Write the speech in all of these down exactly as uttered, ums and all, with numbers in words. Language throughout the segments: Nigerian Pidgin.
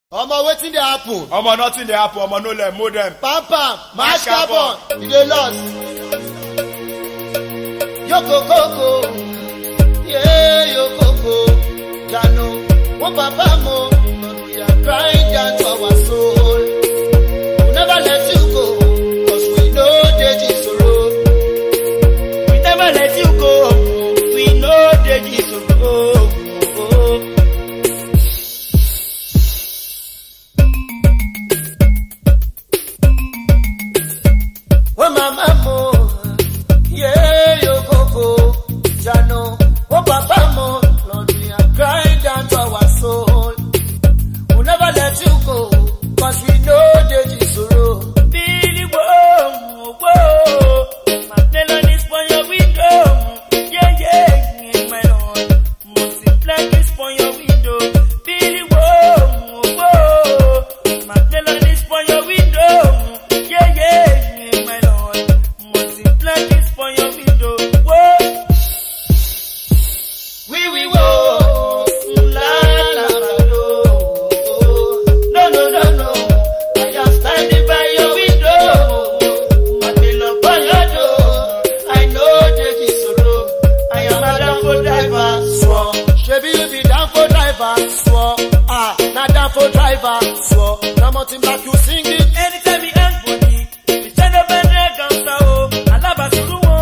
Omo wetin dey happen? Omo nothing dey happen, omo no let mold them. Pam pam, mash carbon, you dey lost. Yoko koko, yeah yoko koko, Jano, one papa mo, we are crying down to our soul. We never let you go, cause we know Deji sorrow. We never let you go, we know Deji sorrow. Oh mama mo, yeah yo coco, Jano, oh papa mo, Lord we are crying down to our soul. We'll never let you go, cause we know Deji sorrow. Billy whoa, whoa, my melon is for your window, yeah yeah, my lord, multiply this for your window. Billy whoa, whoa, my melon is for your window, yeah yeah. For your window, whoa. We we whoa, la la la no, no no no no. I am standing by your window, my pillow by your door. I know there is sorrow. I am a down for driver, swore. Shebi you be down for driver, swore. Ah, not down for driver, swore. Now mountain back you sing it anytime you ask body. You turn up and drag on sound. I love us.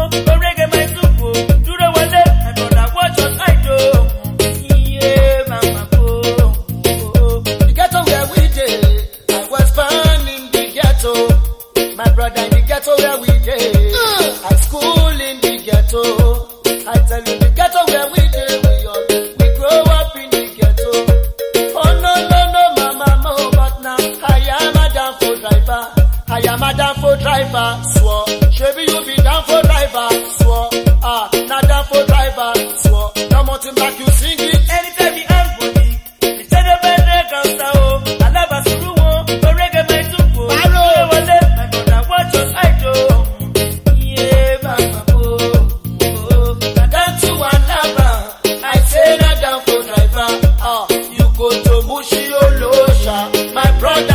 My brother in the ghetto where we dey, uh. I school in the ghetto. I tell you the ghetto where we dey, we all we grow up in the ghetto. Oh no no no mama mo, but now I am a down for driver. I am a down for driver, swore. Shebi you be down for driver, swore. Ah, not down for driver, swore. No mountain back you sing it anytime you have body. You tell the bed they can stop. I love us through one, but reggae my tupo. My brother